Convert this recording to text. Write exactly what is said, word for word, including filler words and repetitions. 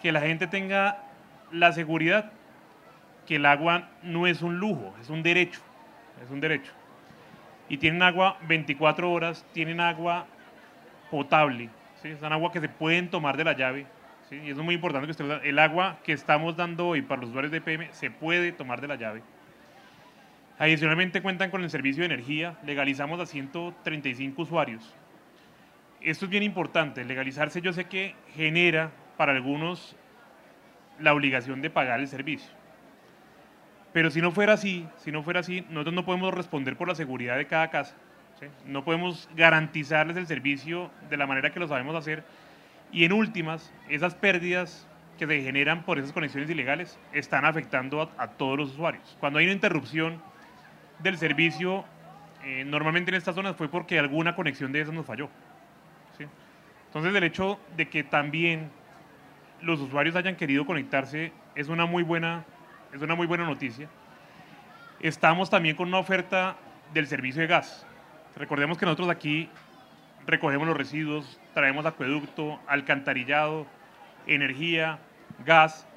que la gente tenga la seguridad que el agua no es un lujo, es un derecho, es un derecho. Y tienen agua veinticuatro horas, tienen agua potable, ¿sí? Es un agua que se pueden tomar de la llave, ¿sí? Y eso es muy importante que usted, el agua que estamos dando hoy para los usuarios de E P M se puede tomar de la llave. Adicionalmente cuentan con el servicio de energía, legalizamos a ciento treinta y cinco usuarios. Esto es bien importante, legalizarse yo sé que genera para algunos la obligación de pagar el servicio. Pero si no fuera así, si no fuera así, nosotros no podemos responder por la seguridad de cada casa, ¿sí? No podemos garantizarles el servicio de la manera que lo sabemos hacer. Y en últimas, esas pérdidas que se generan por esas conexiones ilegales están afectando a, a todos los usuarios. Cuando hay una interrupción del servicio, eh, normalmente en estas zonas fue porque alguna conexión de esas nos falló, ¿sí? Entonces el hecho de que también los usuarios hayan querido conectarse es una muy buena, es una muy buena noticia. Estamos también con una oferta del servicio de gas. Recordemos que nosotros aquí recogemos los residuos, traemos acueducto, alcantarillado, energía, gas,